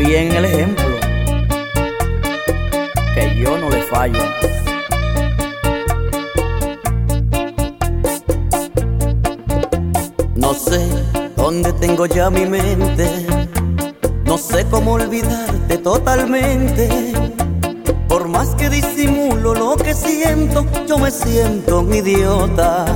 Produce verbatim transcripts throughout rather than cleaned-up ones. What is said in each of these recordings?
bien el ejemplo, que yo no le fallo. No sé dónde tengo ya mi mente, no sé cómo olvidarte totalmente. Por más que disimulo lo que siento, yo me siento un idiota.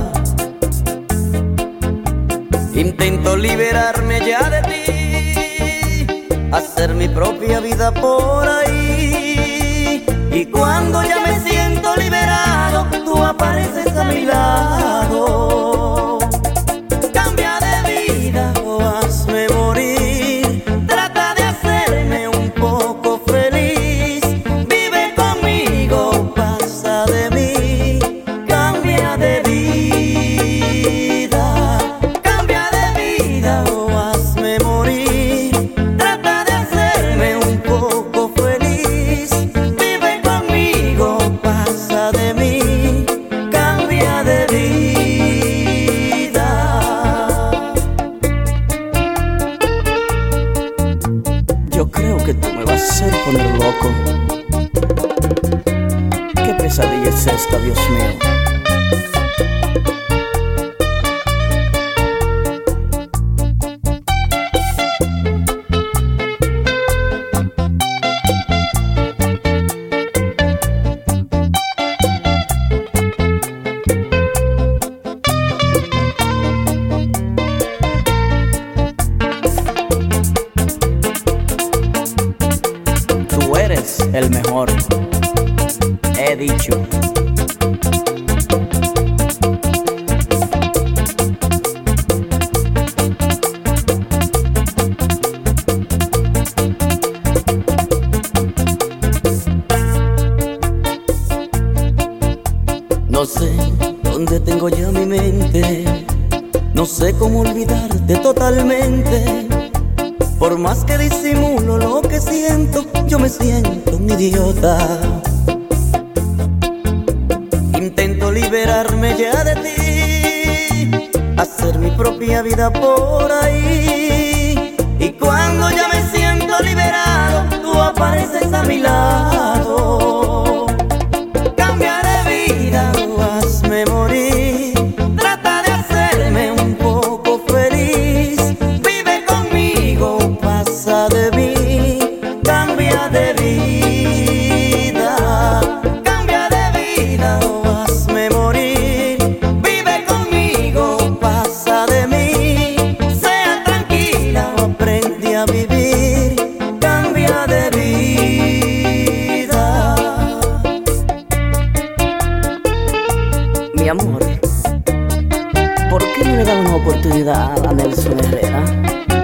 Intento liberarme ya de ti, hacer mi propia vida por ahí. Y cuando ya me siento liberado, tú apareces a mi lado. Cambia de vida o hazme morir, trata de hacerme un poco feliz. Vive conmigo, pasa de mí, cambia de vida. Cambia de vida o hazme morir, trata de hacerme un poco feliz. Vive conmigo, pasa de mí, cambia de vida. Yo creo que tú me vas a hacer poner loco. ¿Qué pesadilla es esta, Dios mío? Tú eres el mejor, he dicho. No sé dónde tengo ya mi mente, no sé cómo olvidarte totalmente. Por más que disimulo lo que siento, yo me siento un idiota. Intento liberarme ya de ti, hacer mi propia vida por ahí. Y cuando ya me siento liberado, tú apareces a mi lado. Cambia de vida o hazme morir, trata de hacerme un poco feliz. Vive conmigo, pasa de mí, cambia de vida. Cambia de vida o hazme morir. Vive conmigo, pasa de mí. Sea tranquila o aprende a vivir, cambia de vida. Mi amor, ¿por qué no le dan una oportunidad a Nelson Herrera?